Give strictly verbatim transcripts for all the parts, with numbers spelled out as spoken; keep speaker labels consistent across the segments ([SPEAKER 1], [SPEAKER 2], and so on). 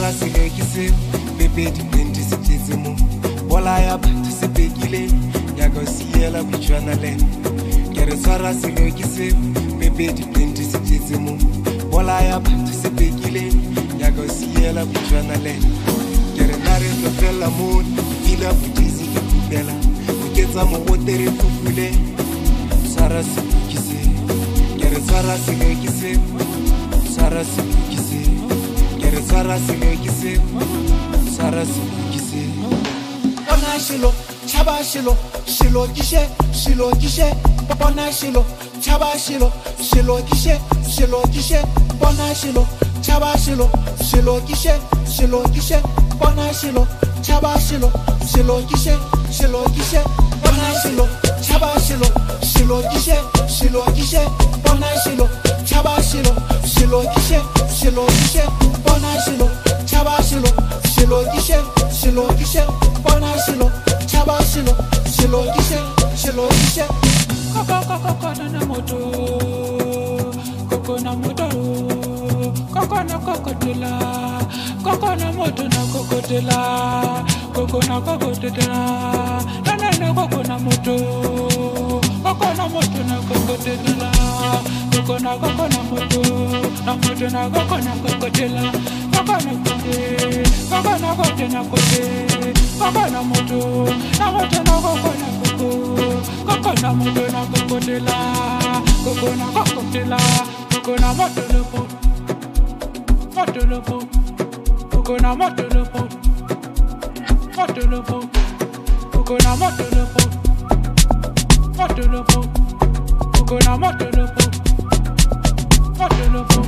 [SPEAKER 1] swara selekise bebe di penti sitizimo bola ya batho sepekile ya go siela butshwana le kere swara selekise bebe di penti sitizimo bola ya batho sepekile ya go siela butshwana le kere nare tlo fela mo dila butisi ke kupela uketsa mo botere fufule swara selekise kere swara selekise swara selekise kere swara selekise swara selekise
[SPEAKER 2] bona shilo chaba shilo shilo kishe shilo kishe bona shilo chaba shilo shilo kishe shilo kishe bona shilo chaba shilo shilo kishe shilo kishe bona shilo chaba shilo shilo kishe shilo kishe bona shilo chaba shilo shilo kishe shilo kishe bona shilo chaba shilo shilo kishe shilo kishe bona shilo chaba shilo shilo kishe shilo kishe bona shilo chaba shilo shilo kishe shilo kishe koko koko koko na moto koko na moto koko na kokotela koko na moto na kokotela koko na kokotela na na na koko na moto koko na moto na kokotela koko na koko na moto na moto na koko na kokotela koko na kote koko na kote na kote koko na moto na moto na koko na koko koko na moto na kokotela koko na kokotela koko na moto na koko moto na koko koko na moto na koko moto na koko koko na moto na koko moto na koko koko na moto na koko moto na koko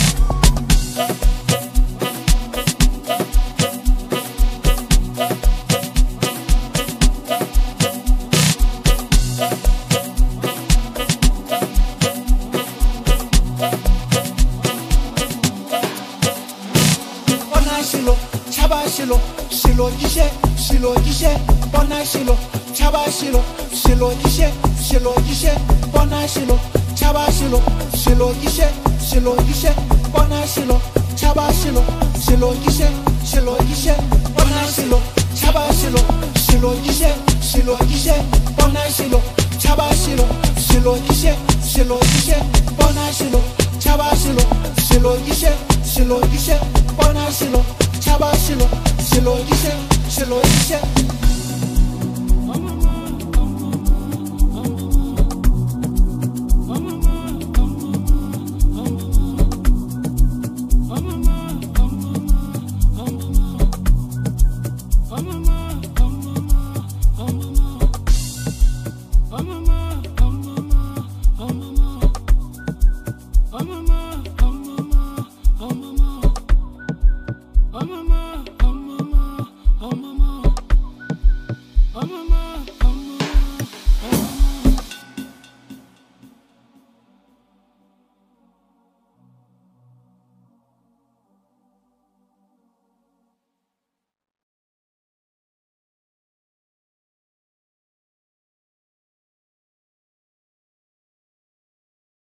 [SPEAKER 2] shilo shilo kishe shilo kishe bona shilo chaba shilo shilo kishe shilo kishe bona shilo chaba shilo shilo kishe shilo kishe bona shilo chaba shilo shilo kishe shilo kishe bona shilo chaba shilo shilo kishe shilo kishe bona shilo chaba shilo shilo kishe shilo kishe bona shilo chaba shilo shilo kishe shilo kishe bona shilo chaba shilo shilo kishe shilo kishe